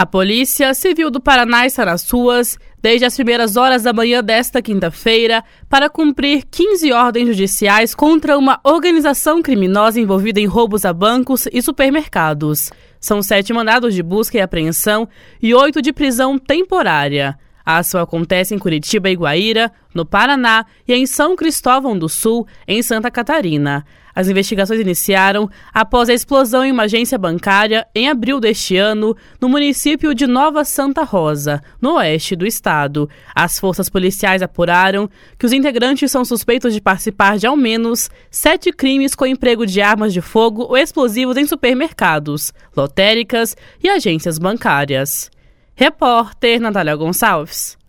A Polícia Civil do Paraná está nas ruas desde as primeiras horas da manhã desta quinta-feira para cumprir 15 ordens judiciais contra uma organização criminosa envolvida em roubos a bancos e supermercados. São 7 mandados de busca e apreensão e 8 de prisão temporária. A ação acontece em Curitiba e Guaíra, no Paraná, e em São Cristóvão do Sul, em Santa Catarina. As investigações iniciaram após a explosão em uma agência bancária em abril deste ano, no município de Nova Santa Rosa, no oeste do estado. As forças policiais apuraram que os integrantes são suspeitos de participar de ao menos 7 crimes com emprego de armas de fogo ou explosivos em supermercados, lotéricas e agências bancárias. Repórter Natália Gonçalves.